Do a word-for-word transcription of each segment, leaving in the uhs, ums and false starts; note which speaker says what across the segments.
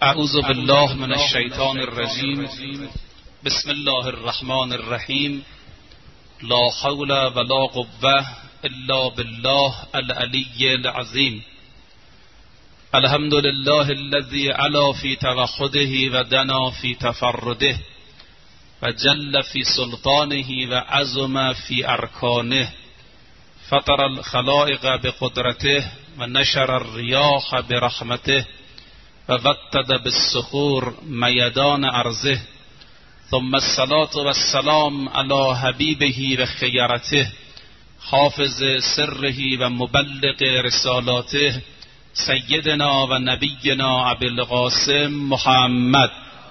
Speaker 1: اعوذ بالله من الشیطان الرجیم. بسم الله الرحمن الرحیم. لا حول ولا قوة الا بالله العلی العظیم. الحمد لله الذي علا في توحده و دنا في تفرده و جل في سلطانه و عظم في ارکانه. فطر الخلائق بقدرته و نشر الریاح برحمته و وطد بالصخور میدان ارضه. ثم الصلاة والسلام على حبیبه و خیرته حافظ سره و مبلغ رسالاته سیدنا و نبینا ابی القاسم محمد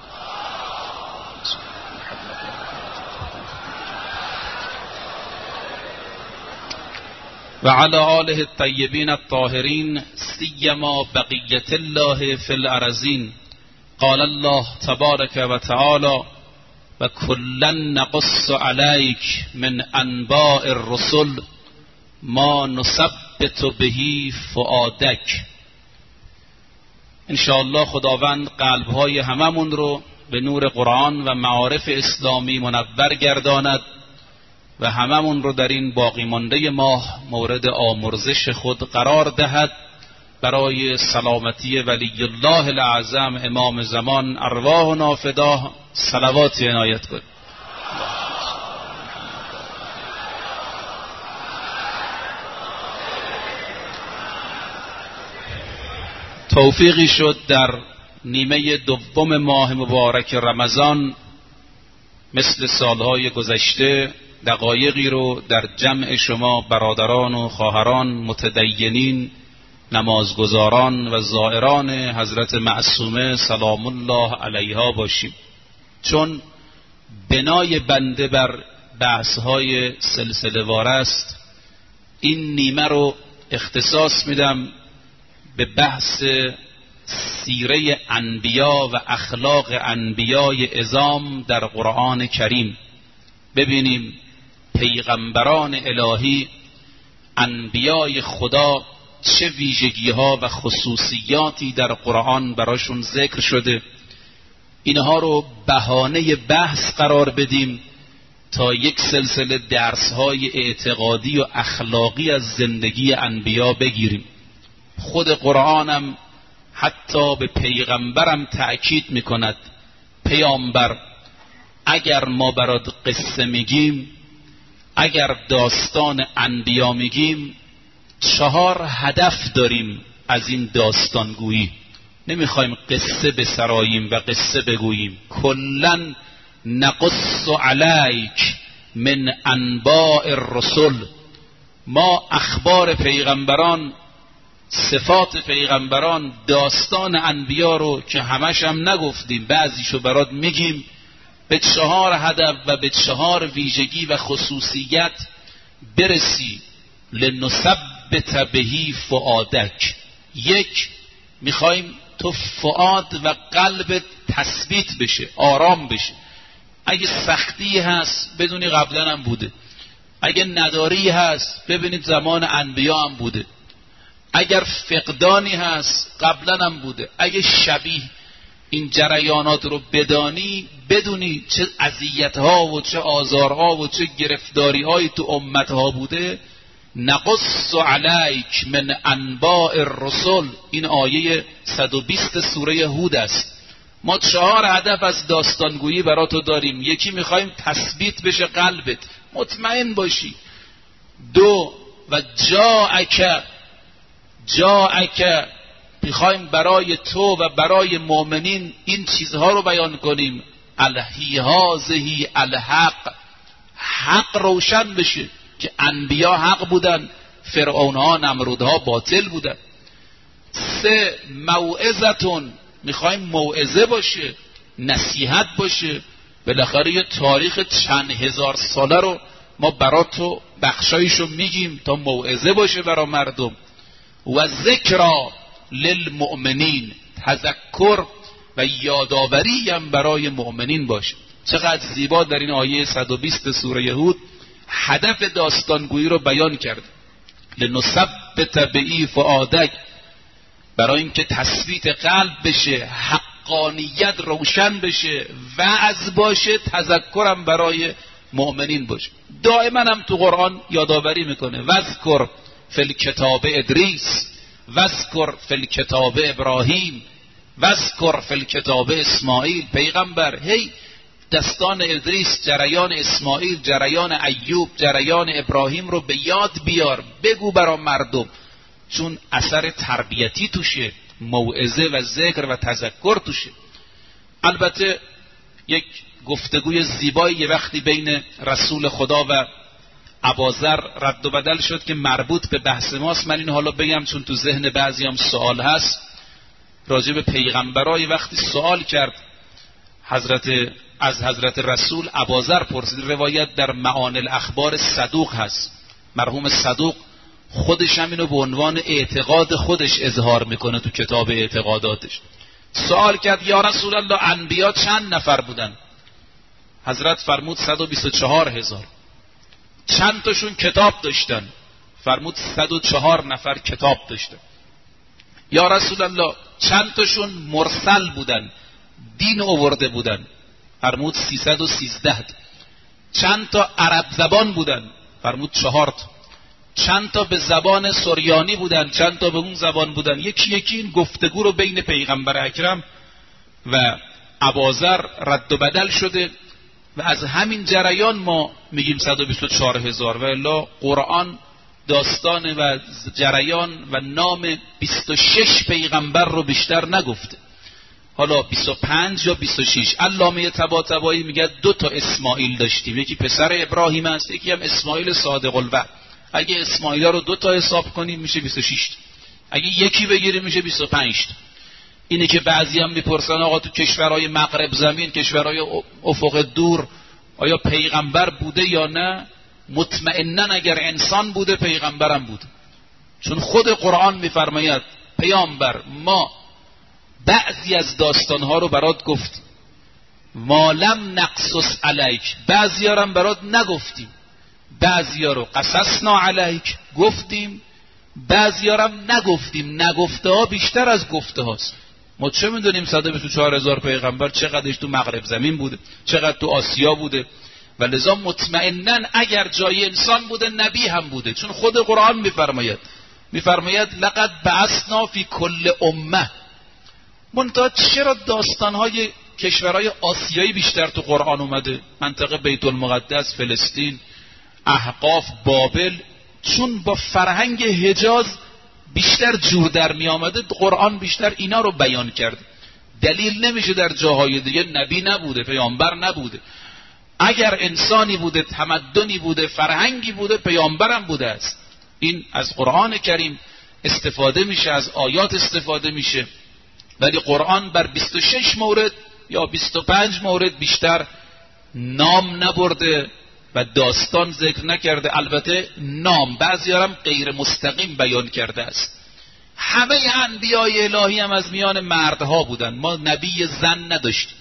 Speaker 1: و علی آله الطیبین الطاهرین سیما بقیة الله فی الارضین. قال الله تبارک و تعالی و کلا نقص علیک من انباء الرسل ما نثبت به فؤادک. انشاءالله خداوند قلبهای هممون رو به نور قرآن و معارف اسلامی منور گرداند و هممون رو در این باقی مانده ماه مورد آمرزش خود قرار دهد برای سلامتی ولی الله الاعظم امام زمان ارواحنا فداه. صلوات عنایت کن. توفیقی شد در نیمه دوم ماه مبارک رمضان مثل سالهای گذشته دقایقی رو در جمع شما برادران و خواهران متدینین نمازگزاران و زائران حضرت معصومه سلام الله علیها باشیم، چون بنای بنده بر بحث‌های سلسله وار است. این نیمه رو اختصاص میدم به بحث سیره انبیا و اخلاق انبیای عظام در قرآن کریم. ببینیم پیغمبران الهی، انبیای خدا، چه ویژگی ها و خصوصیاتی در قرآن براشون ذکر شده. اینها رو بهانه بحث قرار بدیم تا یک سلسله درس های اعتقادی و اخلاقی از زندگی انبیا بگیریم. خود قرآنم حتی به پیغمبرم تأکید میکند پیامبر اگر ما برات قصه میگیم، اگر داستان انبیا میگیم، چهار هدف داریم از این داستانگویی. نمیخوایم قصه بسراییم و قصه بگوییم. کلن نقص علیک من انباء الرسل. ما اخبار پیغمبران، صفات پیغمبران، داستان انبیا رو که همش هم نگفتیم، بعضیشو برات میگیم، به چهار هدف و به چهار ویژگی و خصوصیت برسی. لنثبت بهی فؤادک. یک، میخوایم تو فؤاد و قلبت تثبیت بشه، آرام بشه. اگه سختی هست بدونی قبلا هم بوده، اگه نداری هست ببینید زمان انبیا هم بوده، اگر فقدانی هست قبلا هم بوده. اگه شبیه این جریانات رو بدانی، بدونی چه اذیت‌ها و چه آزارها و چه گرفتاری‌هایی تو امت‌ها بوده. نقص علیک من انباء الرسل، این آیه صد و بیست سوره هود است. ما چهار هدف از داستانگویی برای تو داریم. یکی میخوایم تثبیت بشه قلبت، مطمئن باشی. دو، و جاءک جاءک میخوایم برای تو و برای مؤمنین این چیزها رو بیان کنیم. الهی هازهی الحق، حق روشن بشه که انبیا حق بودن، فرعونها نمرودها باطل بودن. سه، موعظتون، میخوایم موعظه باشه، نصیحت باشه. بالاخره یه تاریخ چند هزار ساله رو ما برا تو بخشایشو میگیم تا موعظه باشه برا مردم. و ذکرا للمؤمنین، تذکر و یادآوری هم برای مؤمنین باشه. چقدر زیبا در این آیه صد و بیست سوره هود هدف داستانگویی رو بیان کرد. لنثبت بهی فؤادک، برای اینکه تثبیت قلب بشه، حق حقانیت روشن بشه، وعظ باشه، تذکرم برای مؤمنین باشه. دائما هم تو قرآن یادآوری میکنه وذکر فی الکتاب ادریس، وذکر فی الکتاب ابراهیم، وذکر فی الکتاب اسماعیل. پیغمبر هی دستان ادریس، جریان اسماعیل، جریان ایوب، جریان ابراهیم رو به یاد بیار، بگو برای مردم، چون اثر تربیتی توشه، موعظه و ذکر و تذکر توشه. البته یک گفتگوی زیبایی یه وقتی بین رسول خدا و ابوذر رد و بدل شد که مربوط به بحث ماست. من این حالا بگم چون تو ذهن بعضی هم سوال هست. راجع به پیغمبرای وقتی سوال کرد حضرت از حضرت رسول، ابوذر پرسید. روایت در معانی الاخبار صدوق هست. مرحوم صدوق خودش هم اینو به عنوان اعتقاد خودش اظهار میکنه تو کتاب اعتقاداتش. سوال کرد یا رسول الله انبیا چند نفر بودن؟ حضرت فرمود صد و بیست و چهار هزار. چند تاشون کتاب داشتن؟ فرمود صد و چهار نفر کتاب داشتن. یا رسول الله چند تاشون مرسل بودن، دین آورده بودن؟ فرمود سیصد و سیزده. چند تا عرب زبان بودن؟ فرمود چهار تا. چند تا به زبان سریانی بودن، چند تا به اون زبان بودن؟ یکی یکی این گفتگو رو بین پیغمبر اکرم و ابوذر رد و بدل شده و از همین جریان ما میگیم صد و بیست و چهار هزار. و الا قرآن داستان و جریان و نام بیست و شش پیغمبر رو بیشتر نگفته. حالا بیست و پنج یا بیست و شش. علامه طباطبایی میگه دو تا اسماعیل داشتیم، یکی پسر ابراهیم است، یکی هم اسماعیل صادق الوعد. اگه اسماعیل رو دو تا حساب کنیم میشه بیست و شش. اگه یکی بگیریم میشه بیست و پنج. اینه که بعضی هم میپرسن آقا تو کشورهای مغرب زمین، کشورهای افق دور، آیا پیغمبر بوده یا نه؟ مطمئناً اگر انسان بوده پیغمبرم بوده، چون خود قرآن میفرماید پیامبر ما بعضی از داستانها رو برات گفتیم، ما لم نقصص علیک، بعضی ها رو برات نگفتیم، بعضی ها رو قصصنا علیک گفتیم، بعضی ها رو نگفتیم. نگفته ها بیشتر از گفته هاست. ما چه میدونیم صد و بیست و چهار هزار پیغمبر چقدرش تو مغرب زمین بوده، چقدر تو آسیا بوده. و لذا مطمئناً اگر جای انسان بوده نبی هم بوده، چون خود قرآن میفرماید میفرماید لقد بعثنا فی کل امه. منتها چرا داستانهای کشورهای آسیایی بیشتر تو قرآن اومده؟ منطقه بیت المقدس، فلسطین، احقاف، بابل، چون با فرهنگ حجاز بیشتر جور در می آمده، قرآن بیشتر اینا رو بیان کرد. دلیل نمیشه در جاهای دیگه نبی نبوده، پیامبر نبوده. اگر انسانی بوده، تمدنی بوده، فرهنگی بوده، پیامبرم بوده است. این از قرآن کریم استفاده میشه، از آیات استفاده میشه، ولی قرآن بر بیست و شش مورد یا بیست و پنج مورد بیشتر نام نبرده و داستان ذکر نکرده. البته نام بعضی هم غیر مستقیم بیان کرده است. همه انبیای الهی هم از میان مردها بودن، ما نبی زن نداشتیم.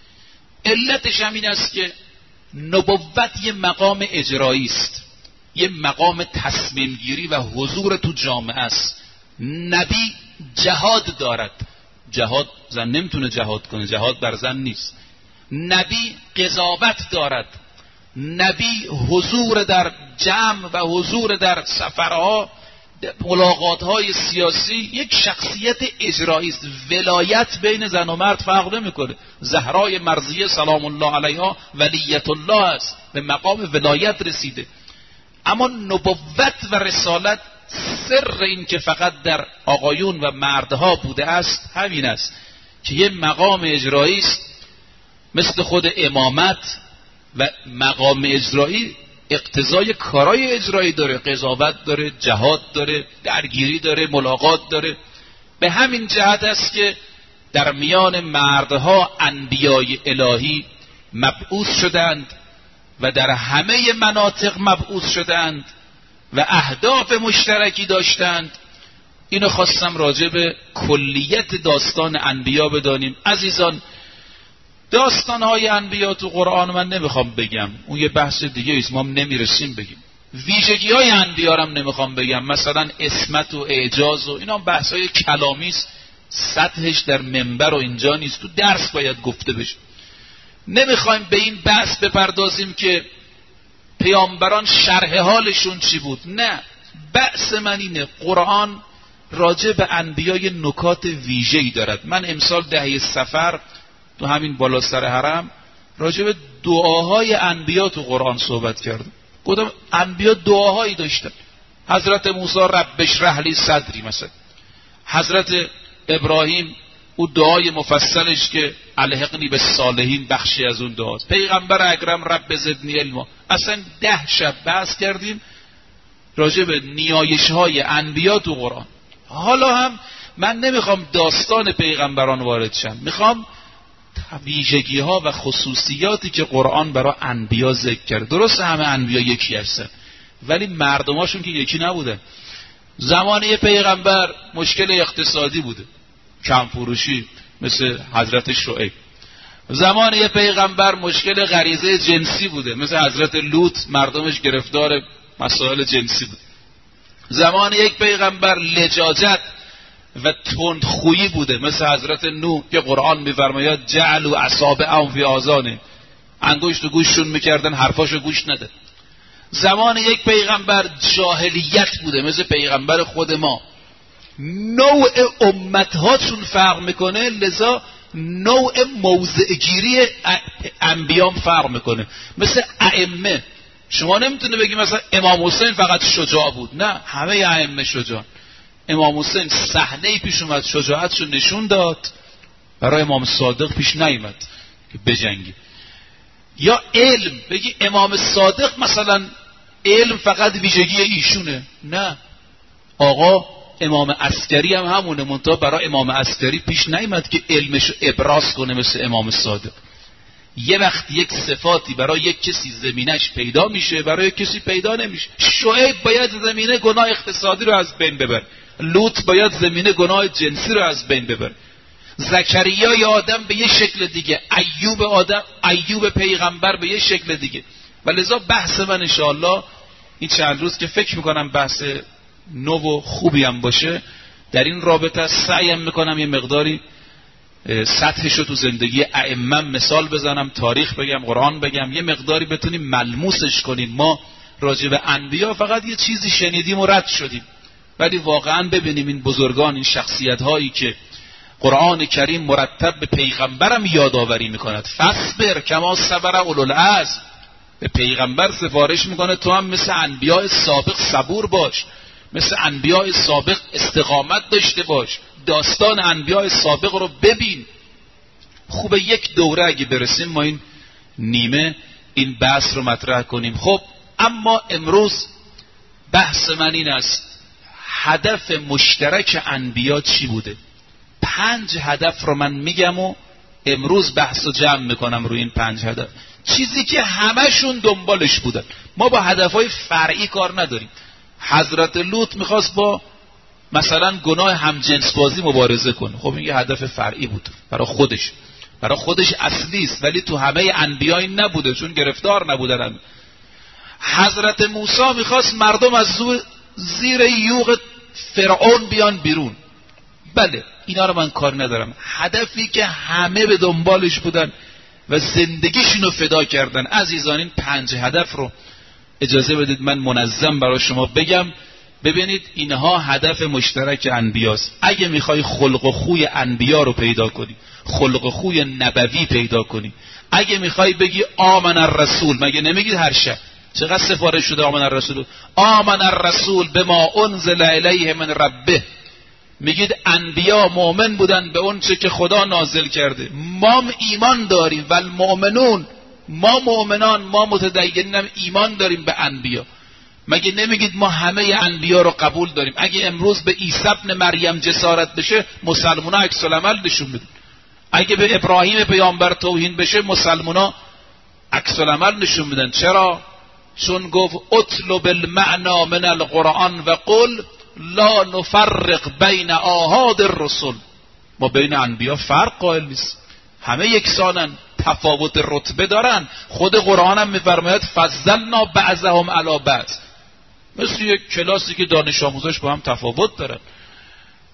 Speaker 1: علتش هم این است که نبوت یه مقام اجرایی است، یه مقام تصمیم گیری و حضور تو جامعه است. نبی جهاد دارد، جهاد زن نمیتونه جهاد کنه، جهاد بر زن نیست. نبی قضاوت دارد، نبی حضور در جمع و حضور در سفرها، ملاقاتهای سیاسی. یک شخصیت اجرایی است. ولایت بین زن و مرد فرق نمیکنه. زهرای مرضیه سلام الله علیها ولیت الله است، به مقام ولایت رسیده. اما نبوت و رسالت سر این که فقط در آقایون و مردها بوده است همین است که یه مقام اجرایی است، مثل خود امامت. و مقام اجرایی اقتضای کارای اجرایی داره، قضاوت داره، جهاد داره، درگیری داره، ملاقات داره. به همین جهت است که در میان مردها انبیای الهی مبعوث شدند و در همه مناطق مبعوث شدند و اهداف مشترکی داشتند. اینو خواستم راجع به کلیت داستان انبیا بدانیم. عزیزان، داستانهای انبیا تو قرآن من نمیخوام بگم، اون یه بحث دیگه ایست، ما هم نمیرسیم بگیم. ویژگی های انبیا هم نمیخوام بگم، مثلا اسمت و اعجاز و اینا بحث های کلامی است سطحش در منبر و اینجا نیست، تو درس باید گفته بشه. نمیخوایم به این بحث بپردازیم که پیامبران شرح حالشون چی بود. نه، بحث من اینه قرآن راجع به انبیای نکات ویژه‌ای دارد. من امسال دهه سفر تو همین بالا سر حرم راجع به دعاهای انبیا تو قرآن صحبت کردم. گفتم انبیا دعاهایی داشتن. حضرت موسی رب اشرح لی صدری مثلا، حضرت ابراهیم او دعای مفصلش که الحقنی بالصالحین بخشی از اون دعاست. پیغمبر اکرم رب زدنی علما. اصلا ده شب بحث کردیم راجع به نیایش‌های انبیا تو قرآن. حالا هم من نمیخوام داستان پیغمبران وارد شم، میخوام ویژگی‌ها و خصوصیاتی که قرآن برای انبیا ذکر کرد. درسته همه انبیا یکی هستن ولی مردماشون که یکی نبودن. زمان یه پیغمبر مشکل اقتصادی بوده، کم فروشی مثل حضرت شعیب. زمان یه پیغمبر مشکل غریزه جنسی بوده مثل حضرت لوط، مردمش گرفتار مسائل جنسی بود. زمان یک پیغمبر لجاجت و تندخویی بوده مثل حضرت نوح که قرآن می‌فرماید جعلوا اصابعهم فی آذانهم، انگشت تو گوششون میکردن حرفاشو گوش نده. زمان یک پیغمبر جاهلیت بوده مثل پیغمبر خود ما. نوع امتهاتون فرق میکنه، لذا نوع موضع گیری انبیام فرق میکنه. مثل ائمه، شما نمیتونه بگی مثلا امام حسین فقط شجاع بود، نه، همه ائمه شجاع. امام حسین صحنه‌ای پیش اومد شجاعتشو نشون داد، برای امام صادق پیش نیامد که بجنگی. یا علم، بگی امام صادق مثلا علم فقط ویژگی ایشونه، نه، آقا امام عسکری هم همونه، منتها برای امام عسکری پیش نیامد که علمشو ابراز کنه مثل امام صادق. یه وقت یک صفاتی برای یک کسی زمینش پیدا میشه، برای یک کسی پیدا نمیشه. شعیب باید زمینه گناه اقتصادی رو از بین ببر، لوط باید زمینه گناه جنسی رو از بین ببر. زکریا یا آدم به یه شکل دیگه، ایوب آدم ایوب پیغمبر به یه شکل دیگه. ولذا بحث من انشاءالله این چند روز که فکر میکنم بحث نو و خوبی هم باشه، در این رابطه سعیم میکنم یه مقداری سطحشو تو زندگی ائمه مثال بزنم، تاریخ بگم، قرآن بگم، یه مقداری بتونیم ملموسش کنیم. ما راجع به انبیا فقط یه چیزی شنیدیم و رد شدیم، ولی واقعا ببینیم این بزرگان، این شخصیت هایی که قرآن کریم مرتب به پیغمبرم یادآوری میکند، فاصبر کما صبر اولوالعزم، به پیغمبر سفارش میکنه تو هم مثل انبیاء سابق صبور باش، مثل انبیاء سابق استقامت داشته باش، داستان انبیاء سابق رو ببین. خوبه یک دوره اگه برسیم ما این نیمه این بحث رو مطرح کنیم. خب اما امروز بحث من این است هدف مشترک انبیا چی بوده. پنج هدف رو من میگم و امروز بحث رو جمع میکنم روی این پنج هدف، چیزی که همشون دنبالش بودن. ما با هدفهای فرعی کار نداریم. حضرت لوط میخواست با مثلا گناه همجنس بازی مبارزه کنه، خب این یه هدف فرعی بود برای خودش، برای خودش اصلی است، ولی تو همه انبیا این نبوده چون گرفتار نبودن. حضرت موسی میخواست مردم از زیر یوغ فرعون بیان بیرون. بله اینا رو من کار ندارم، هدفی که همه به دنبالش بودن و زندگیشونو فدا کردن. عزیزان این پنج هدف رو اجازه بدید من منظم برای شما بگم. ببینید اینها هدف مشترک انبیاست. اگه میخوای خلق و خوی انبیا رو پیدا کنی، خلق و خوی نبوی پیدا کنی، اگه میخوای بگی آمن الرسول، مگه نمیگید هر شب چقدر سفارش شده آمن الرسول؟ آمن الرسول بما انزل الیه من ربه، میگید انبیا مؤمن بودن به اون چه که خدا نازل کرده. ما ایمان داریم و المؤمنون، ما مؤمنان، ما متدینیم ایمان داریم به انبیا. مگه نمیگید ما همه انبیا رو قبول داریم؟ اگه امروز به عیسی ابن مریم جسارت بشه مسلمونا عکس العمل نشون میدن. اگه به ابراهیم پیامبر توهین بشه مسلمونا عکس العمل نشون میدن. چرا؟ چون گفت اطلب المعنا من القرآن و قل لا نفرق بین آحاد الرسل. ما بین انبیا فرق قائل نیست، همه یکسانن، تفاوت رتبه دارن. خود قرآن هم میفرماید فضلنا بعضهم علی بعض، مثل یک کلاسی که دانش آموزاش با هم تفاوت دارن.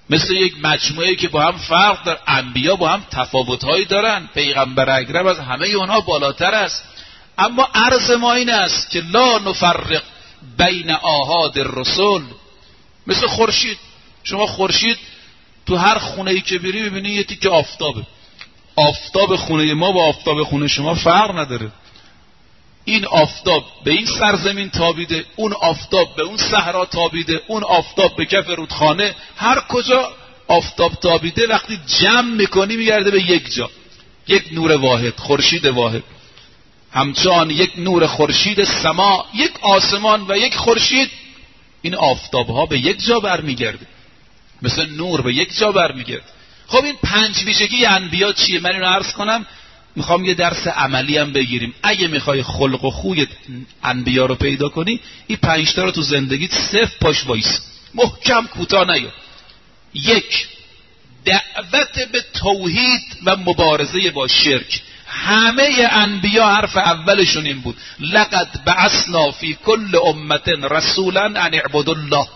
Speaker 1: مثل یک مجموعه که با هم فرق دارن. انبیا با هم تفاوت‌هایی دارن، پیغمبر اکرم از همه اونها بالاتر است. اما عرض ما این است که لا نفرق بین آحاد الرسل. مثل خورشید، شما خورشید تو هر خونه‌ای که بری ببینی یه تیکه آفتابه. آفتاب خونه ما با آفتاب خونه شما فرق نداره. این آفتاب به این سرزمین تابیده، اون آفتاب به اون صحرا تابیده، اون آفتاب به کف رودخانه، هر کجا آفتاب تابیده وقتی جمع میکنی میگرده به یک جا، یک نور واحد، خورشید واحد. همچنان یک نور خورشید سما، یک آسمان و یک خورشید، این آفتاب ها به یک جا برمیگرده، مثل نور به یک جا برمیگرده. خب این پنج ویژگی انبیا چیه؟ من اینو عرض کنم، میخوام یه درس عملی هم بگیریم. اگه میخوای خلق و خوی انبیا رو پیدا کنی، این پنج تا رو تو زندگیت صفر پاش وایس، محکم کوتاه نیا. یک، دعوت به توحید و مبارزه با شرک. همه انبیا حرف اولشون این بود، لقد بعثنا فی کل امت رسولا ان اعبدوا الله.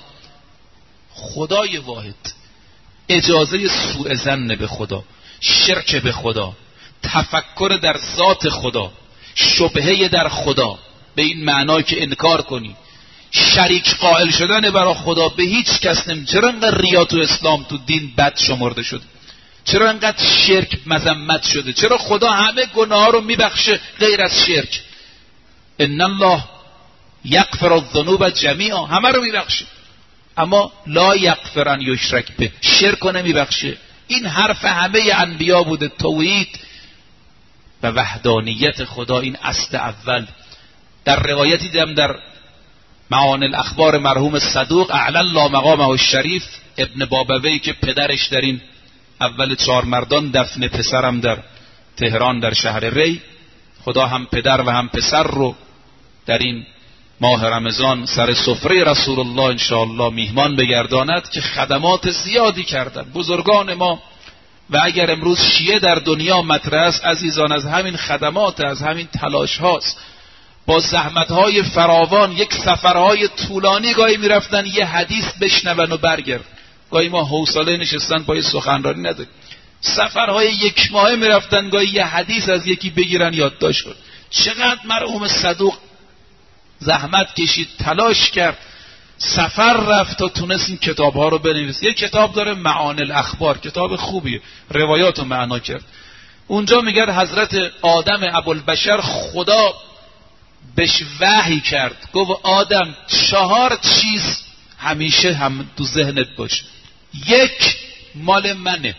Speaker 1: خدای واحد، اجازه سوء ظن به خدا، شرک به خدا، تفکر در ذات خدا، شبهه در خدا به این معنای که انکار کنی، شریک قائل شدن برای خدا به هیچ کس نمی. چرا انقدر ریا تو اسلام تو دین بد شمرده شده؟ چرا انقدر شرک مذمت شده؟ چرا خدا همه گناه رو میبخشه غیر از شرک؟ ان الله یغفر الذنوب جمیعا، همه رو میبخشه، اما لا یغفر ان یشرک به، شرک رو نمیبخشه. این حرف همه انبیا بوده، توحید و وحدانیت خدا، این اصل اول. در روایتی دیدم در معانی الاخبار مرحوم صدوق اعلی الله مقامه الشریف، ابن بابوی که پدرش در این اول چهار مردان دفن پسرم در تهران در شهر ری، خدا هم پدر و هم پسر رو در این ماه رمضان سر سفره رسول الله انشاءالله میهمان بگرداند، که خدمات زیادی کردن بزرگان ما. و اگر امروز شیعه در دنیا مطرح است عزیزان، از همین خدمات، از همین تلاش هاست. با زحمتهای فراوان، یک سفرهای طولانی گاهی میرفتن یه حدیث بشنون و برگرد. گاهی ما حوصله نشستن پای سخنرانی نداریم. سفرهای یک ماهه میرفتن گاهی یه حدیث از یکی بگیرن یادداشت کن. چقدر مرحوم صدوق زحمت کشید، تلاش کرد، سفر رفت تا تونست این کتاب ها رو بنویسه. یک کتاب داره معانی الاخبار، کتاب خوبیه، روایات رو معنا کرد. اونجا میگه حضرت آدم ابوالبشر خدا بهش وحی کرد، گفت آدم چهار چیز همیشه هم تو ذهنت باشه. یک، مال منه.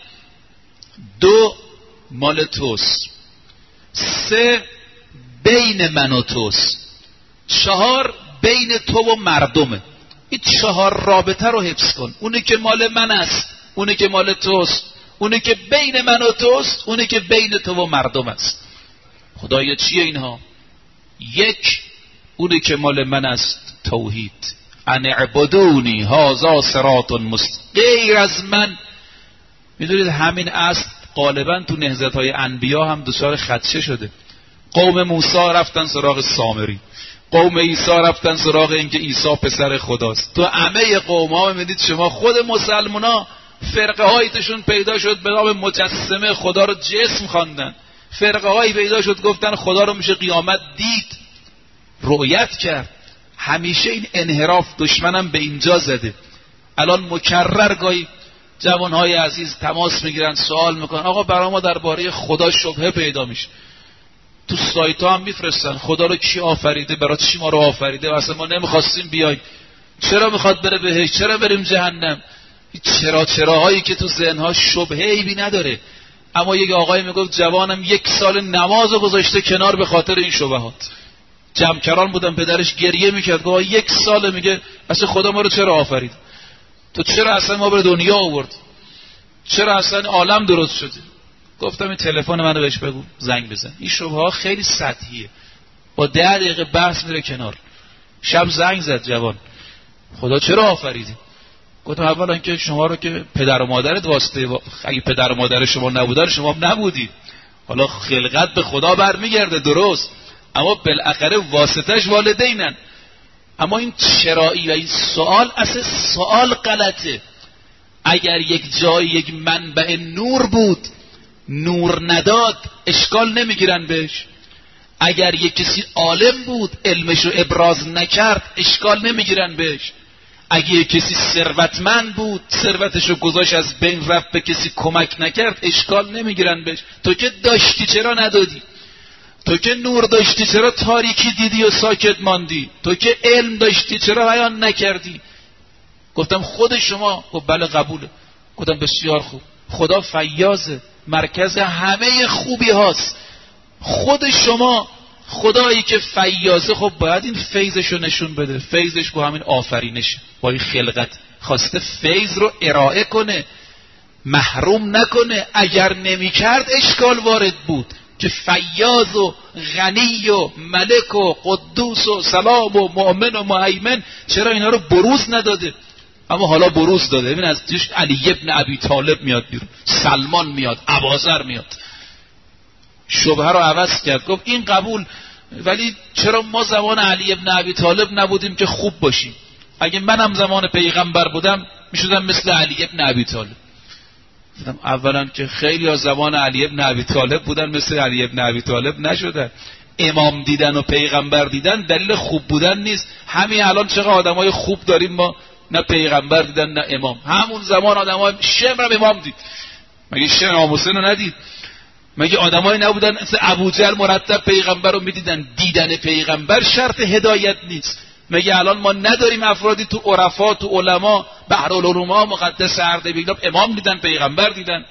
Speaker 1: دو، مال توست. سه، بین من و توست. چهار، بین تو و مردمه. این چهار رابطه رو حفظ کن. اونی که مال من است، اونی که مال توست، اونی که بین من و توست، اونی که بین تو و مردم است. خدایا چیه اینها؟ یک، اونی که مال من است توحید، ان اعبدونی هذا صراط مستقیم، غیر از من. میدونید همین اصل غالبا تو نهضت‌های انبیا هم دچار خدشه شده. قوم موسی رفتن سراغ سامری، قوم عیسی رفتن سراغ اینکه عیسی پسر خداست. تو همه قوم ها میدید شما، خود مسلمونا فرقه هایتشون پیدا شد به نام مجسمه خدا رو جسم خواندن، فرقه هایی پیدا شد گفتن خدا رو میشه قیامت دید، رؤیت کرد. همیشه این انحراف دشمنم به اینجا زده. الان مکرر گاهی جوانهای عزیز تماس میگیرن، سوال میکنن آقا برای ما درباره خدا شبهه پیدا میشه. تو سایت ها هم میفرستن خدا رو کی آفریده، برای چی ما رو آفریده، اصلا ما نمیخواستیم بیایم، چرا میخواد بره بهش، چرا بریم جهنم. چرا چراهایی که تو ذهنها شبهه ایبی نداره. اما یک آقای میگفت جوانم یک سال نماز گذاشته کنار به خاطر این شبهات. جمکران بودن، پدرش گریه میکرد، گفت یک سال میگه اصلا خدا ما رو چرا آفرید، تو چرا اصلا ما به دنیا آورد، چرا اصلا عالم درست شده. گفتم این تلفن منو بهش بگو زنگ بزن. این شبهه ها خیلی سطحیه، با ده دقیقه بحث میره کنار. شب زنگ زد جوان، خدا چرا آفریدی؟ گفتم اولا که شما رو که پدر و مادرت واسطه، اگه پدر و مادر شما نبودن شما هم نبودید. حالا خلقت به خدا برمیگرده درست، اما بالاخره واسطش والدینن. اما این چرایی و این سوال اصلا سوال غلطه. اگر یک جای یک منبع نور بود نور نداد اشکال نمیگیرن بهش. اگر یک کسی عالم بود علمشو ابراز نکرد اشکال نمیگیرن بهش. اگه یک کسی ثروتمند بود ثروتشو گذاشت از بین رفت به کسی کمک نکرد اشکال نمیگیرن بهش. تو که داشتی چرا ندادی؟ تو که نور داشتی چرا تاریکی دیدی و ساکت ماندی؟ تو که علم داشتی چرا بیان نکردی؟ گفتم خود شما. خب بله قبوله. گفتم بسیار خوب. خدا فیاضه، مرکز همه خوبی هاست. خود شما خدایی که فیاضه خب باید این فیضشو نشون بده. فیضش با همین آفرینشه، با این خلقت خواسته فیض رو ارائه کنه، محروم نکنه. اگر نمیکرد اشکال وارد بود که فیاض و غنی و ملک و قدوس و سلام و مؤمن و مهیمن چرا اینا رو بروز نداده؟ اما حالا بروز داده. ببین از توش علی ابن ابی طالب میاد بیرون، سلمان میاد، ابوذر میاد. شبهه رو عوض کرد، گفت این قبول، ولی چرا ما زمان علی ابن ابی طالب نبودیم که خوب باشیم؟ اگه منم زمان پیغمبر بودم میشدم مثل علی ابن ابی طالب. اولا که خیلی از زمان علی ابن ابی طالب بودن مثل علی ابن ابی طالب نشدن. امام دیدن و پیغمبر دیدن دلیل خوب بودن نیست. همین الان چقدر آدمای خوب داریم ما، نه پیغمبر دیدن نه امام. همون زمان آدمای شمر هم امام دید، مگه شمر امام حسین رو ندید؟ مگه آدمایی نبودن مثل ابوجهل مرتب پیغمبر رو میدیدن؟ دیدن پیغمبر شرط هدایت نیست. مگه الان ما نداریم افرادی تو عرفا تو علما بحرالعلوم مقدس اردبیل امام دیدن پیغمبر دیدن؟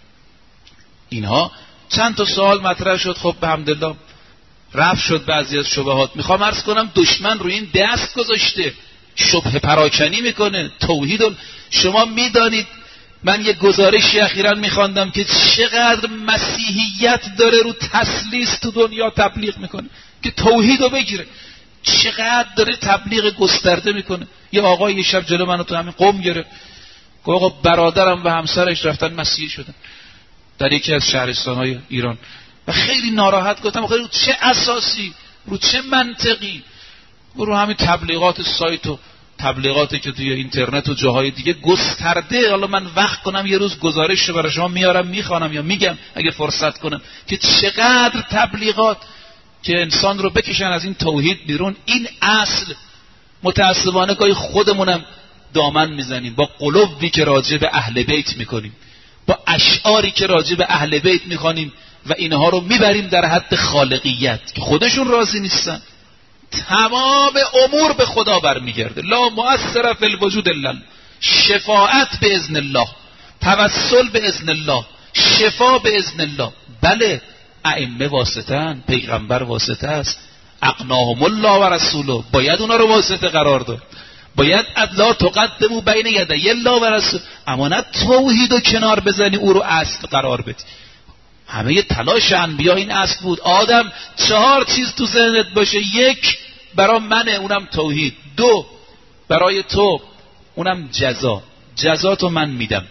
Speaker 1: اینها چند تا سوال مطرح شد. خب به حمدالله رفع شد بعضی از شبهات. میخوام عرض کنم دشمن روی این دست گذاشته، شبهه پراکنی میکنه. توحید شما میدانید، من یک گزارشی اخیراً میخواندم که چقدر مسیحیت داره رو تسلیس تو دنیا تبلیغ میکنه که توحید رو بگیره. چقدر داره تبلیغ گسترده میکنه. یه آقای یه شب جلو منو تو همین قم گرفت، گفت آقا برادرم و همسرش رفتن مسیحی شدن در یکی از شهرستانهای ایران. و خیلی ناراحت گفتم آقا رو چه اساسی، رو چه منطقی؟ رو همین تبلیغات سایت و تبلیغاتی که توی اینترنت و جاهای دیگه گسترده. حالا من وقت کنم یه روز گزارش رو برای شما میارم میخوانم یا میگم اگه فرصت کنم که چقدر تبلیغات که انسان رو بکشن از این توحید بیرون. این اصل متاسفانه گاهی خودمونم دامن میزنیم با قلوبی که راجع به اهل بیت میکنیم، با اشعاری که راجع به اهل بیت میخوانیم و اینها رو میبریم در حد خالقیت که خودشون راضی نیستن. تمام امور به خدا برمیگرده. لا مؤثر فی الوجود الا شفاعت به اذن الله، توسل به اذن الله، شفا به اذن الله. بله ائمه واسطه‌اند، پیغمبر واسطه است، اقناهم الله و رسوله، باید اونا رو واسطه قرار داد. باید لا تقدموا بین یدی الله و رسول، اما نه توحید رو کنار بزنی او رو اصل قرار بدی. همه تلاش انبیا این اصل بود. آدم چهار چیز تو ذهنت باشه: یک برای منه اونم توحید، دو برای تو اونم جزا، جزا تو من میدم،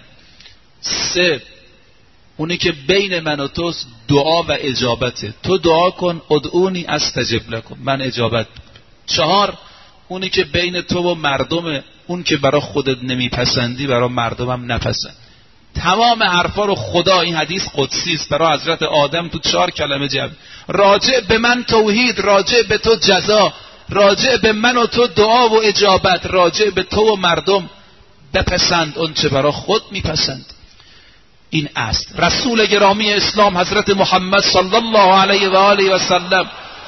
Speaker 1: سه اونی که بین من و توست دعا و اجابته، تو دعا کن ادعونی استجب لکم من اجابت. چهار اونی که بین تو و مردمه، اون که برای خودت نمیپسندی برای مردمم نپسند. تمام حرفا رو خدا، این حدیث قدسی است، برای حضرت آدم تو چهار کلمه جمع: راجع به من توحید، راجع به تو جزا، راجع به من و تو دعا و اجابت، راجع به تو و مردم بپسند اون چه برای خود میپسند. این است رسول گرامی اسلام حضرت محمد صلی الله علیه و آله و سلم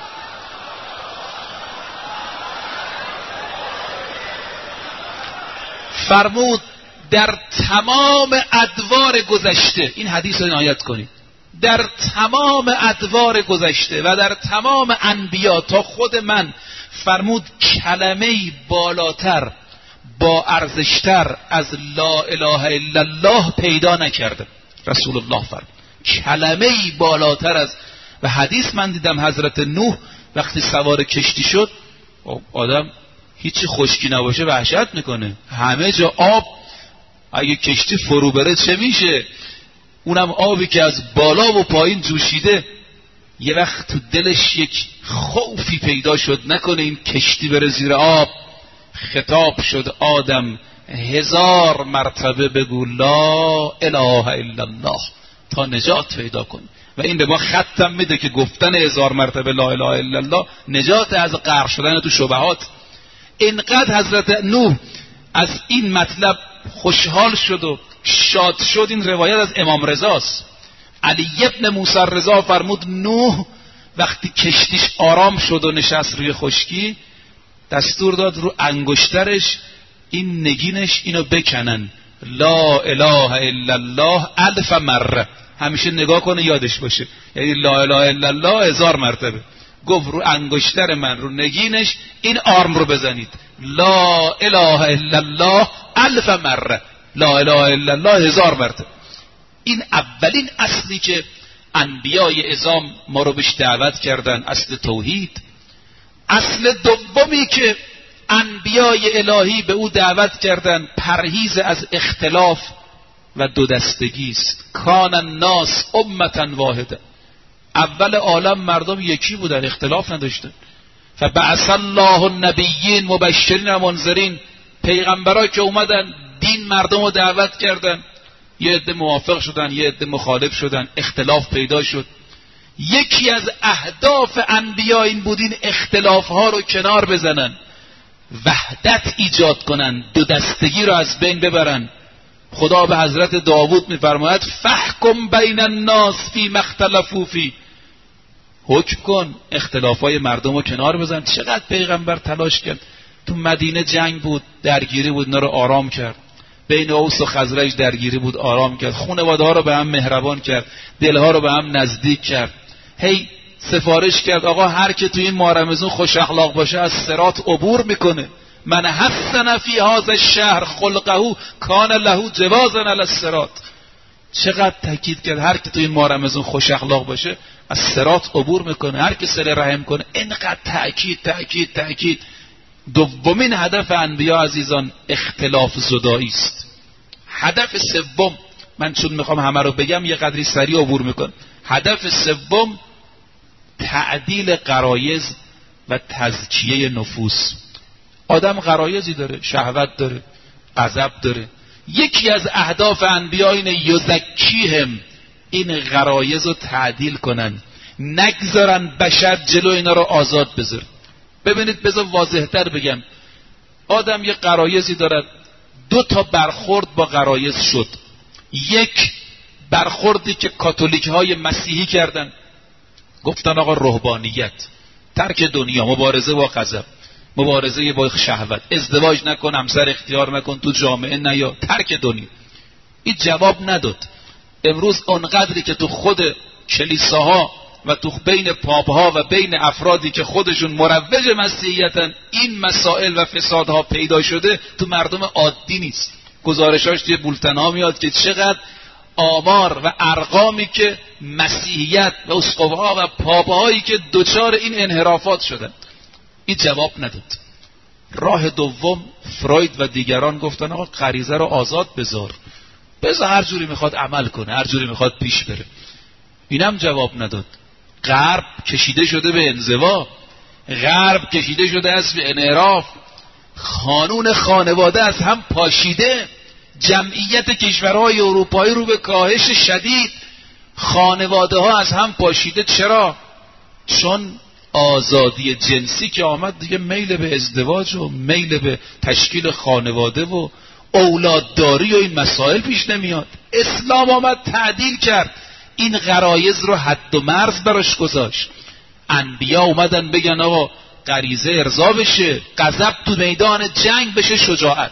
Speaker 1: فرمود در تمام ادوار گذشته، این حدیث رو عنایت کنید، در تمام ادوار گذشته و در تمام انبیا تا خود من، فرمود کلمه‌ای بالاتر با ارزشتر از لا اله الا الله پیدا نکرده. رسول الله فرمود کلمه‌ای بالاتر از. و حدیث من دیدم حضرت نوح وقتی سوار کشتی شد، آدم هیچی خشکی نباشه وحشت میکنه، همه جا آب، اگه کشتی فرو بره چه میشه؟ اونم آبی که از بالا و پایین جوشیده. یه وقت تو دلش یک خوفی پیدا شد نکنه این کشتی بره زیر آب. خطاب شد: آدم هزار مرتبه بگو لا اله الا الله تا نجات پیدا کنی. و این به ما ختم میده که گفتن هزار مرتبه لا اله الا الله نجات از غرق شدن تو شبهات. اینقدر حضرت نوح از این مطلب خوشحال شد و شاد شد. این روایت از امام رضاست. علی ابن موسی رضا فرمود نوح وقتی کشتیش آرام شد و نشست روی خشکی، دستور داد رو انگشترش این نگینش اینو بکنن، لا اله الا الله الف مره، همیشه نگاه کنه یادش باشه، یعنی لا اله الا الله هزار مرتبه. گفت رو انگشتر من رو نگینش این آرم رو بزنید، لا اله الا الله الف مره، لا اله الا الله هزار مرتبه. این اولین اصلی که انبیای اعظام ما رو بهش دعوت کردن، اصل توحید. اصل دومی که انبیای الهی به او دعوت کردن پرهیز از اختلاف و دو دستگی است. کان الناس امتا واحده، اول عالم مردم یکی بودن، اختلاف نداشتن. فبعث الله النبیین مبشرین و منذرین، پیغمبرایی که اومدن دین مردم رو دعوت کردن، یه عده موافق شدن یه عده مخالف شدن، اختلاف پیدا شد. یکی از اهداف انبیا این بود این اختلاف ها رو کنار بزنن، وحدت ایجاد کنن، دو دستگی رو از بین ببرن. خدا به حضرت داوود میفرماید فحکم بین الناس فی ما اختلفوا فی، حکم کن اختلافای مردم رو کنار بزن. چقدر پیغمبر تلاش کرد، تو مدینه جنگ بود، درگیری بود، اینا رو آرام کرد. بین اوس و خزرج درگیری بود، آرام کرد. خانواده ها رو به هم مهربان کرد، دلها رو به هم نزدیک کرد. هی سفارش کرد آقا هر که توی این ماه رمضان خوش اخلاق باشه از صراط عبور میکنه. من حسن فی هذا الشهر خلقه کان له جوازا علی الصراط. چقدر تاکید کرد هر که توی این ماه رمضان خوش اخلاق باشه از صراط عبور میکنه، هر که صله رحم کنه. اینقدر تاکید تاکید تاکید. دومین هدف انبیا عزیزان اختلاف زدایی است. هدف سوم، من چون میخوام همه رو بگم یه قدری سریع عبور میکنم. هدف سوم تعدیل غرایز و تزکیه نفوس. آدم غرایزی داره، شهوت داره، غضب داره. یکی از اهداف انبیا اینه یزکیهم، این غرایز رو تعدیل کنن، نگذارن بشر جلو اینا رو آزاد بذاره. ببینید بذار واضح‌تر بگم، آدم یه غرایزی دارد، دو تا برخورد با غرایز شد. یک برخوردی که کاتولیک های مسیحی کردن، گفتن آقا رهبانیت، ترک دنیا، مبارزه با غضب، مبارزه با شهوت، ازدواج نکن، همسر اختیار نکن، تو جامعه نیا، ترک دنیا. این جواب نداد. امروز اونقدری که تو خود کلیساها و تو بین پاپها و بین افرادی که خودشون مروج مسیحیتن این مسائل و فسادها پیدا شده، تو مردم عادی نیست. گزارشاش توی بولتن‌ها میاد که چقدر آمار و ارقامی که مسیحیت و اسقف‌ها و پاپهایی که دوچار این انحرافات شدن. این جواب نداد. راه دوم فروید و دیگران گفتن آقا غریزه رو آزاد بذار، بذار هر جوری میخواد عمل کنه، هر جوری میخواد پیش بره. اینم جواب نداد. غرب کشیده شده به انزوا، غرب کشیده شده از به انحراف، قانون خانواده از هم پاشیده، جمعیت کشورهای اروپایی رو به کاهش شدید، خانواده ها از هم پاشیده. چرا؟ چون آزادی جنسی که آمد دیگه میل به ازدواج و میل به تشکیل خانواده و اولادداری و این مسائل پیش نمیاد. اسلام آمد تعدیل کرد، این غرایز رو حد و مرز براش گذاشت. انبیا اومدن بگن آقا غریزه ارضا بشه، غضب تو میدان جنگ بشه شجاعت،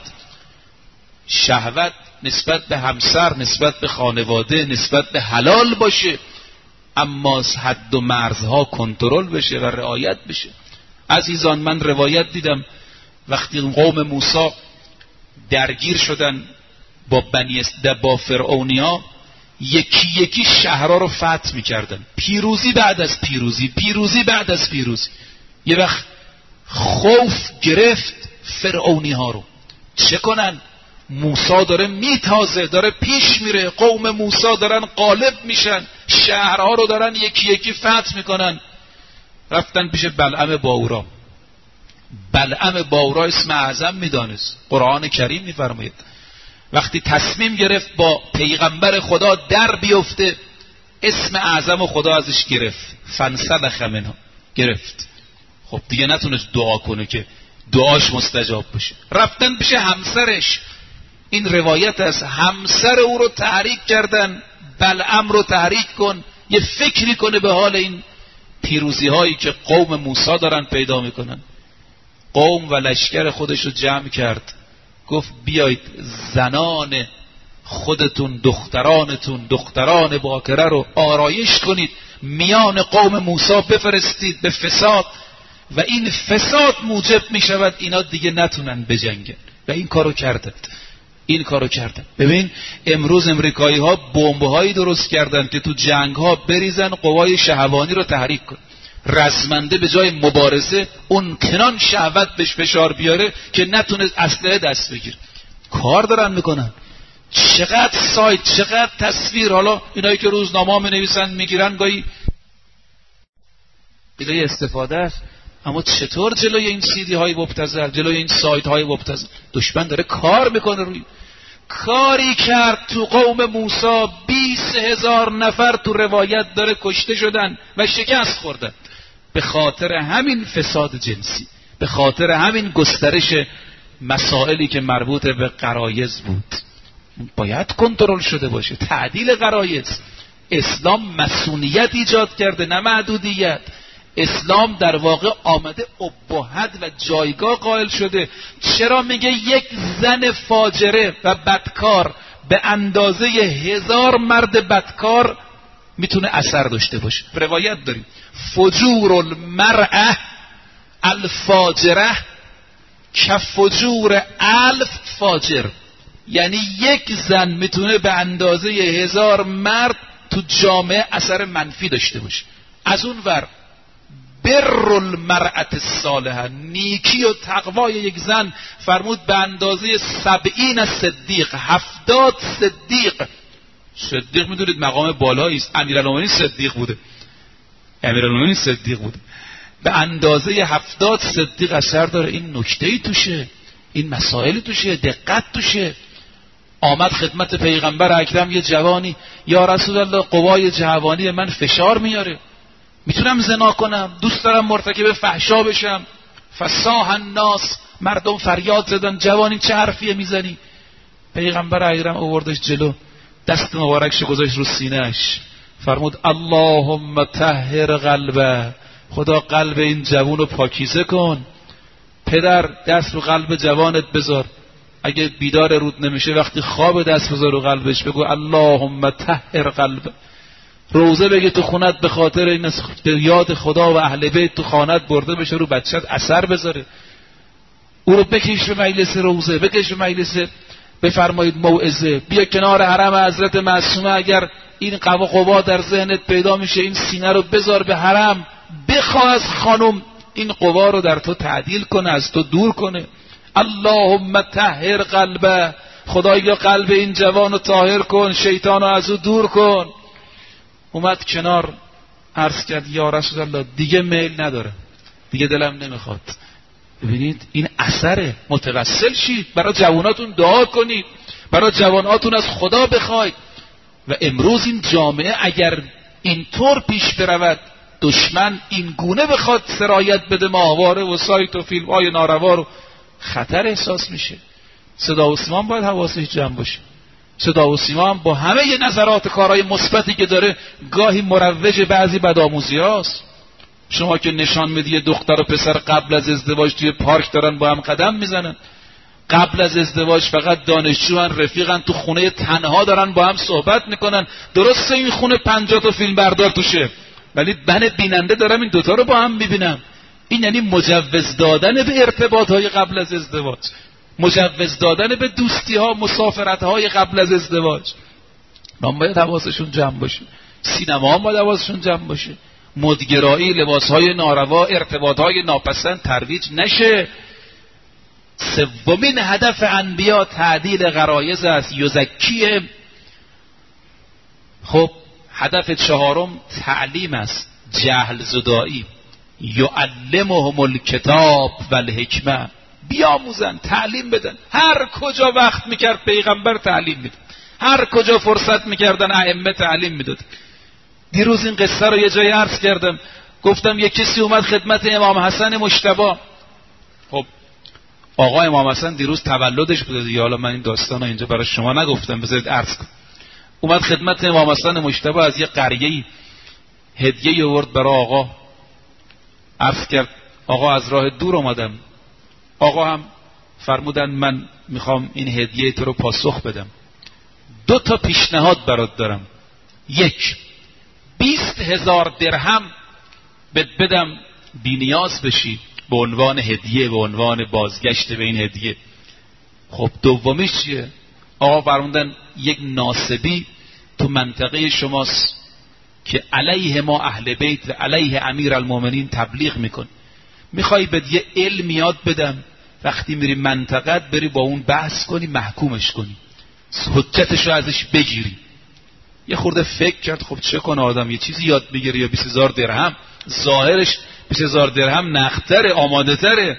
Speaker 1: شهوت نسبت به همسر، نسبت به خانواده، نسبت به حلال باشه، اما حد و مرزها کنترل بشه و رعایت بشه. عزیزان من روایت دیدم وقتی قوم موسی درگیر شدن با بنی با فرعونیا، یکی یکی شهرها رو فتح میکردن، پیروزی بعد از پیروزی، پیروزی بعد از پیروزی. یه وقت خوف گرفت فرعونی ها رو، چه کنن؟ موسی داره میتازه، داره پیش میره، قوم موسی دارن غالب میشن، شهرها رو دارن یکی یکی فتح میکنن. رفتن پیش بلعم باورا. بلعم باورا اسم اعظم میدانست. قرآن کریم میفرماید وقتی تصمیم گرفت با پیغمبر خدا در بیفته، اسم اعظم خدا ازش گرفت، فانسلخ منها، گرفت. خب دیگه نتونست دعا کنه که دعاش مستجاب بشه. رفتن پیش همسرش، این روایت از همسر او رو تحریک کردن، بلعم رو تحریک کن یه فکری کنه به حال این پیروزی هایی که قوم موسی دارن پیدا میکنن. قوم و لشکر خودش رو جمع کرد، گفت بیایید زنان خودتون، دخترانتون، دختران باکره رو آرایش کنید، میان قوم موسی بفرستید به فساد و این فساد موجب میشود اینا دیگه نتونن بجنگن. و این کارو کردند. این کارو کردن. ببین امروز امریکایی ها بمب هایی درست کردن که تو جنگ ها بریزن قوای شهوانی رو تحریک کن. رزمنده به جای مبارزه اون کنان شهوت بهش فشار بیاره که نتونه اسلحه دست بگیره. کار دارن میکنن. چقدر سایت، چقدر تصویر. حالا اینایی که روزنامه می نویسن میگیرن گاهی ایده استفاده است. اما چطور جلوی این سیدی های مبتذل، جلوی این سایت های مبتذل؟ دشمن داره کار میکنه روی. کاری کرد تو قوم موسی، بیست هزار نفر تو روایت داره کشته شدن و شکست خوردن به خاطر همین فساد جنسی، به خاطر همین گسترش مسائلی که مربوط به غرایز بود. باید کنترل شده باشه. تعدیل غرایز. اسلام مسئولیت ایجاد کرده نه محدودیت. اسلام در واقع آمده ابهت و جایگاه قائل شده. چرا میگه یک زن فاجره و بدکار به اندازه هزار مرد بدکار میتونه اثر داشته باشه؟ روایت داریم فجور المرأه الفاجره کفجور الف فاجر. یعنی یک زن میتونه به اندازه هزار مرد تو جامعه اثر منفی داشته باشه. از اون ور بر المرأة الصالحه، نیکی و تقوای یک زن فرمود به اندازه سبعین صدیق، هفتاد صدیق. صدیق میدونید مقام بالایی است. امیرالمومنین صدیق بوده، امیرالمومنین صدیق بوده. به اندازه هفتاد صدیق اثر داره. این نکته‌ای توشه، این مسائل توشه، دقت توشه. آمد خدمت پیغمبر اکرم یه جوانی، یا رسول الله قوای جوانی من فشار میاره، میتونم زنا کنم، دوست دارم مرتکب فحشا بشم. فصاح الناس، مردم فریاد زدن جوانی چه حرفیه میزنی؟ پیغمبر اکرم آوردش جلو، دست مبارکش گذاشت رو سینه‌اش، فرمود اللهم طهر قلبه، خدا قلب این جوان رو پاکیزه کن. پدر دست رو قلب جوانت بذار، اگه بیدار رود نمیشه وقتی خواب دست بذار رو قلبش، بگو اللهم طهر قلبه. روزه بگه تو خونت به خاطر این یاد خدا و اهل بیت تو خانت برده بشه، رو بچت اثر بذاره. او رو بکش به مجلس روزه، بکش به مجلس بفرمایید موعظه، بیا کنار حرم حضرت معصومه. اگر این قوا قوا در ذهنت پیدا میشه، این سینه رو بذار به حرم، بخواه از خانم این قوا رو در تو تعدیل کنه، از تو دور کنه. اللهم طهر قلبه، خدایا قلب این جوان رو طاهر کن، شیطان رو از او دور کن. اومد کنار، عرض کرد یا رسول الله دیگه میل نداره، دیگه دلم نمیخواد. ببینید این اثره. متوسل شید، برای جواناتون دعا کنید، برای جواناتون از خدا بخواید. و امروز این جامعه اگر اینطور پیش برود، دشمن این گونه بخواد سرایت بده ماهواره و سایت و فیلم های ناروا رو، خطر احساس میشه. صدا و سیما باید حواسش جمع باشه. صدا و سیما هم با همه ی نظرات کارهای مثبتی که داره گاهی مروج بعضی بدآموزی هاست. شما که نشان میدی دختر و پسر قبل از ازدواج توی پارک دارن با هم قدم میزنن، قبل از ازدواج فقط دانشجوان رفیقن، تو خونه تنها دارن با هم صحبت میکنن. درسته این خونه پنجاه تا فیلم بردار توشه، ولی من بیننده دارم این دوتا رو با هم میبینم. این یعنی مجوز دادن به ارتباط های قبل از ازدواج، مجوز دادن به دوستی ها، مسافرت های قبل از ازدواج. من باید حواسشون جمع باشه. سینما هم باید حواسشون جمع باشه. مدگرایی، لباس های ناروا، ارتباط های ناپسند ترویج نشه. سومین هدف انبیا تعدیل غرایز است، یزکیه. خب هدف چهارم تعلیم است، جهل زدایی. یعلمهم الکتاب والحکمه، بیاموزن، تعلیم بدن. هر کجا وقت میکرد پیغمبر تعلیم میداد، هر کجا فرصت میکردن ائمه تعلیم میداد. دیروز این قصه رو یه جای عرض کردم، گفتم یک کسی اومد خدمت امام حسن مجتبی. خب آقا امام حسن دیروز تولدش بوده دیگه، حالا من این داستان رو اینجا برای شما نگفتم، بذارید عرض کنم. اومد خدمت امام حسن مجتبی، از یه قریه‌ای هدیه آورد برای آقا. عرض کرد آقا از راه دور اومدم. آقا هم فرمودن من میخوام این هدیه تو رو پاسخ بدم. دو تا پیشنهاد برات دارم. یک، بیست هزار درهم بد بدم بی نیاز بشی به عنوان هدیه، به عنوان بازگشت به این هدیه. خب دومیش چیه؟ آقا فرمودن یک ناصبی تو منطقه شماست که علیه ما اهل بیت و علیه امیر المومنین تبلیغ میکن، میخوای بد یه علم یاد بدم، وقتی میری منطقت بری با اون بحث کنی، محکومش کنی، حجتشو ازش بگیری. یه خورده فکر کرد خب چه کنه آدم، یه چیزی یاد بگیره یا بیست هزار درهم، ظاهرش بیست هزار درهم نختره، آماده تره.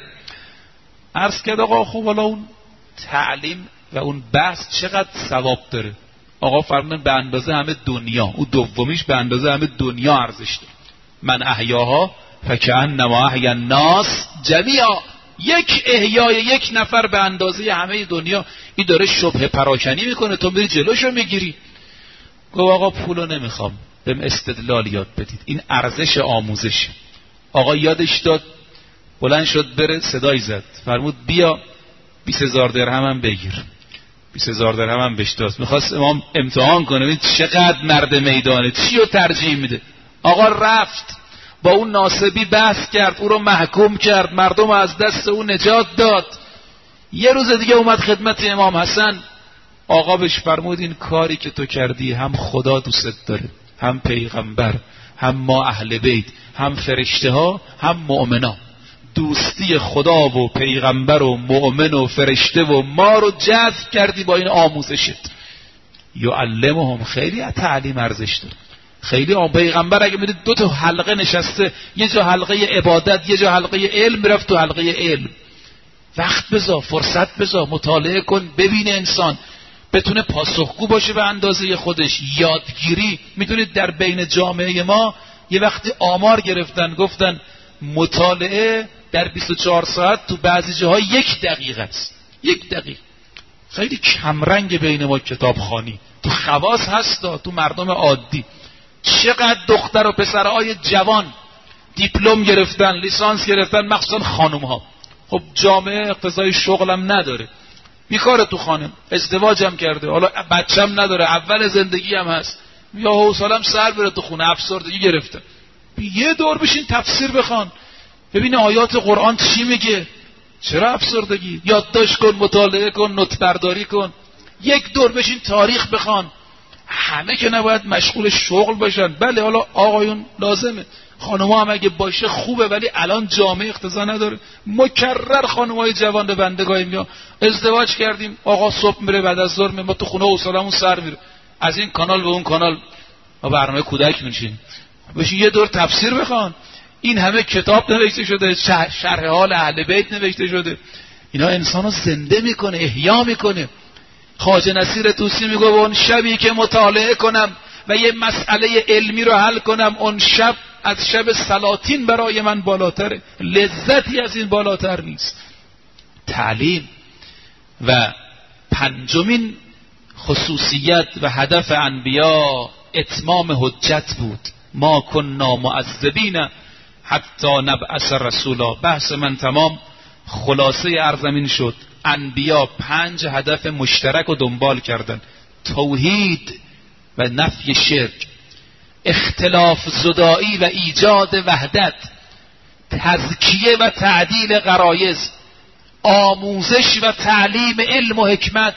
Speaker 1: عرض کرد آقا خب حالا اون تعلیم و اون بحث چقدر ثواب داره؟ آقا فرمودن به اندازه همه دنیا. او دومیش به اندازه همه دنیا ارزش داره. من احیاها فکأنما احیا الناس جمیعا. یک احیای یک نفر به اندازه همه دنیا. این داره شبهه پراکنی میکنه، تو میری جلوشو میگیری. گفت آقا پولو نمیخوام، بهم استدلال یاد بدید، این ارزش آموزش. آقا یادش داد، بلند شد بره، صدای زد، فرمود بیا بیست هزار درهمم بگیر. بیست هزار درهمم بهش داد. میخواست امام امتحان کنه ببین چقدر مرد میدانه، چی رو ترجیح میده. آقا رفت با اون ناصبی بحث کرد، او رو محکوم کرد، مردم از دست او نجات داد. یه روز دیگه اومد خدمت امام حسن. آقا بهش فرمود این کاری که تو کردی هم خدا دوست داره، هم پیغمبر، هم ما اهل بیت، هم فرشته ها، هم مؤمنا. دوستی خدا و پیغمبر و مؤمن و فرشته و ما رو جذب کردی با این آموزشت. یعلمهم، خیلی تعلیم ارزش داره. خیلی آم پیغمبر اگه میدید دو تا حلقه نشسته، یه جا حلقه عبادت، یه جا حلقه علم، میرفت تو حلقه علم. وقت بذار، فرصت بذار، مطالعه کن، ببینه انسان بتونه پاسخگو باشه به اندازه خودش. یادگیری، میدونید در بین جامعه ما یه وقتی آمار گرفتن گفتن مطالعه در بیست و چهار ساعت تو بعضی جاها یک دقیقه است. یک دقیقه. خیلی کمرنگ بین ما کتابخوانی. تو خواص هستا، تو مردم عادی چقدر دختر و پسرهای جوان دیپلم گرفتن، لیسانس گرفتن، مخصوصا خانم ها. خب جامعه اقتضای شغلم نداره، بیکاره تو خانه، ازدواجم کرده، حالا بچم نداره، اول زندگی هم هست، یا حوصله‌ام سر بره تو خونه، افسردگی گرفته. یه دور بشین تفسیر بخوان، ببین آیات قرآن چی میگه. چرا افسردگی؟ یادداشت کن، مطالعه کن، نوت برداری کن. یک دور بشین تاریخ بخوان. همه که نباید مشغول شغل باشن. بله حالا آقایون لازمه، خانم‌ها هم اگه باشه خوبه، ولی الان جامعه اقتضا نداره. مکرر خانم‌های جوان به بندگاه میان، ازدواج کردیم، آقا صبح میره بعد از ظهر ما تو خونه حوصله‌مون سر میره، از این کانال به اون کانال ما برنامه کودک میشیم. بشین یه دور تفسیر بخوان. این همه کتاب نوشته شده، شرح حال اهل بیت نوشته شده، اینا انسانو زنده میکنه، احیا میکنه. خواجه نصیر طوسی میگه اون شبی که مطالعه کنم و یه مسئله علمی رو حل کنم، اون شب از شب سلاطین برای من بالاتره. لذتی از این بالاتر نیست. تعلیم. و پنجمین خصوصیت و هدف انبیا اتمام حجت بود. ما کننا معذبین حتی نبعث رسولا. بحث من تمام. خلاصه ارزمین شد انبیا پنج هدف مشترک رو دنبال کردن: توحید و نفی شرک، اختلاف زدایی و ایجاد وحدت، تزکیه و تعدیل غرایز، آموزش و تعلیم علم و حکمت،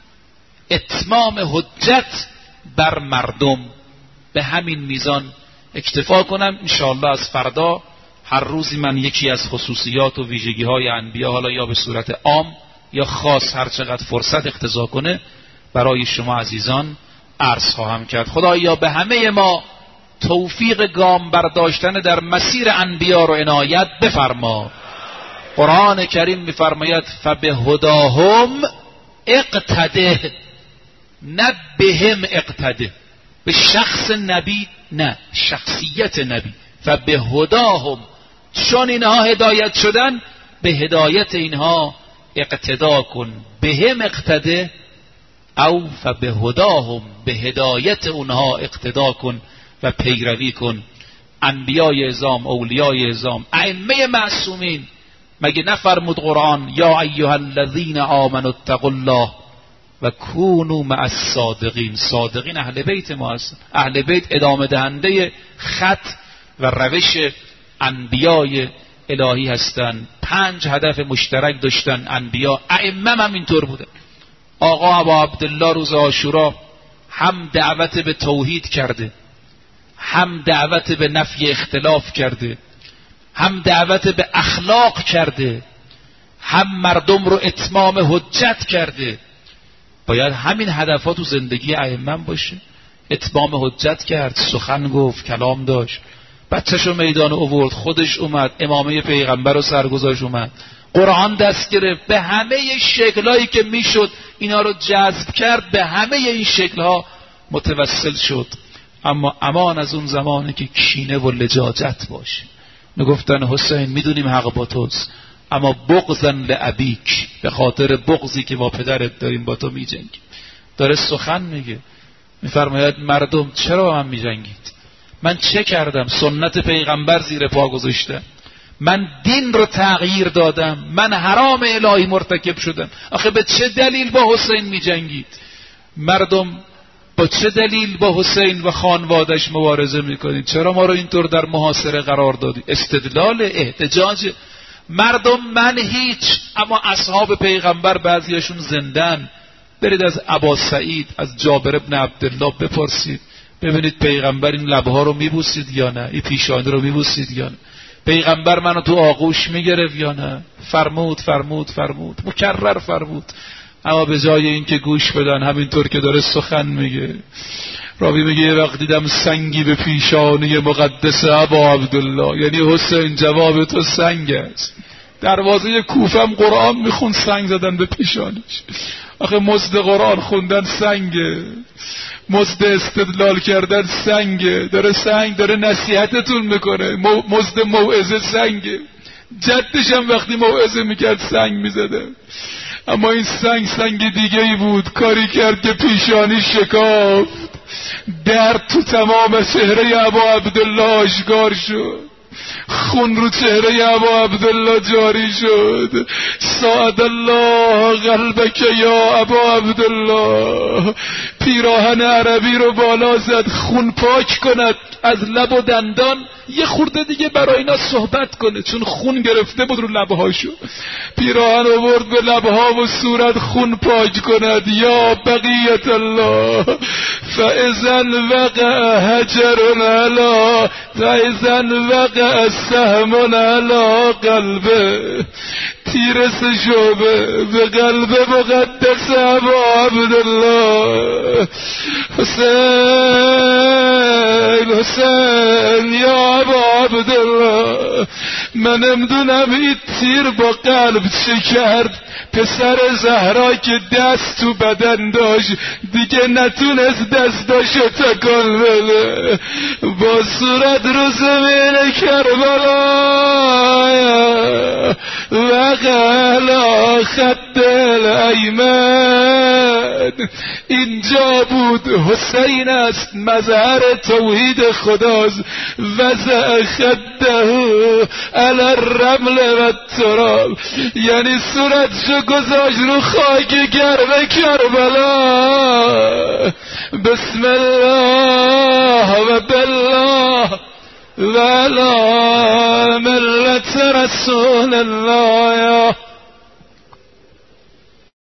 Speaker 1: اتمام حجت بر مردم. به همین میزان اکتفا کنم. انشاءالله از فردا هر روزی من یکی از خصوصیات و ویژگی های انبیا، حالا یا به صورت عام یا خاص، هر چقدر فرصت اقتضا کنه، برای شما عزیزان عرض خواهم کرد. خدایا به همه ما توفیق گام برداشتن در مسیر انبیا رو عنایت بفرما. قرآن کریم میفرماید فبهداهم اقتده، نه بهم اقتده، به شخص نبی نه، شخصیت نبی. فبهداهم، چون اینها هدایت شدن به هدایت اینها اقتدا کن. بهم اقتده او فبهداهم، به هدایت اونها اقتدا کن و پیروی کن. انبیای اعظام، اولیای اعظام، ائمه معصومین، مگه نفرمود قرآن یا ایها الذین آمنوا اتقوا الله و کونوا مع الصادقین؟ صادقین اهل بیت ما هستن. اهل بیت ادامه دهنده خط و روش انبیای الهی هستند. پنج هدف مشترک داشتن انبیا، ائمه هم اینطور بودن. آقا ابا عبدالله روز عاشورا هم دعوت به توحید کرده، هم دعوت به نفی اختلاف کرده، هم دعوت به اخلاق کرده، هم مردم رو اتمام حجت کرده. باید همین هدفات تو زندگی ائمه باشه. اتمام حجت کرد، سخن گفت، کلام داشت، بچه‌شو میدان آورد، خودش اومد، امامه پیغمبر رو سرگذاشت، اومد قرآن دست گرفت، به همه شکل‌هایی که میشد اینا رو جذب کرد، به همه این شکل‌ها متوسل شد. اما امان از اون زمانی که کینه و لجاجت باشه. میگفتن حسین میدونیم حق با توست، اما بغضاً لابیک، به خاطر بغضی که با پدرت داریم با تو میجنگیم. داره سخن میگه، میفرماید مردم چرا با من میجنگید؟ من چه کردم؟ سنت پیغمبر زیر پا گذاشتم، من دین رو تغییر دادم، من حرام الهی مرتکب شدم. آخه به چه دلیل با حسین میجنگید؟ مردم با چه دلیل با حسین و خانوادش مبارزه میکنید؟ چرا ما رو اینطور در محاصره قرار دادی؟ استدلال، احتجاج. مردم من هیچ، اما اصحاب پیغمبر بعضیاشون زندن. برید از ابا سعید، از جابر ابن عبدالله بپرسید، ببینید پیغمبر این لبها رو میبوسید یا نه، این پیشانی رو میبوسید یا نه، پیغمبر منو تو آغوش میگرفت یا نه؟ فرمود فرمود فرمود، مکرر فرمود. اما به جای این که گوش بدن، همینطور که داره سخن میگه، راوی میگه یه وقت دیدم سنگی به پیشانی مقدس ابا عبدالله، یعنی حسین جواب تو سنگ است. دروازه کوفم قرآن میخون، سنگ زدن به پیشانیش. آخه مزد قرآن خوندن سنگه، مزد استدلال کردن سنگه. داره سنگ داره نصیحتتون میکنه، مزد موعظه سنگه. جدش هم وقتی موعظه میکرد سنگ میزده. اما این سنگ سنگ دیگه ای بود، کاری کرد که پیشانی شکافت، درد تو تمام چهره ابا عبدالله آشکار شد، خون رو چهره ابا عبدالله جاری شد. ساعد الله قلبک یا ابا عبدالله. پیراهن عربی رو بالا زد، خون پاک کند از لب و دندان، یه خورده دیگه برای اینا صحبت کنه، چون خون گرفته بود رو لبهاشو. پیراهن آورد به لبها و صورت، خون پاک کند. یا بقیت الله فاذا وقع حجر علی فاذا وقع سهم علی قلبه. تیرس شعبه به قلب مقدس ابا عبدالله. حسین حسین یا ابا عبدالله، من نمیدونم این تیر با قلب چه کرد. پسر زهرا که دست تو بدن داشت دیگه نتونست دستاشو تکان بده، با صورت رو زمین کربلا وقلا خد الایمن. اینجا بود حسین است، مظهر توحید خداست. وضع خده علی الرمل و التراب، یعنی صورتشو گذاشت رو خاک گرم کربلا. بسم الله و بالله و لا ملت رسول الله.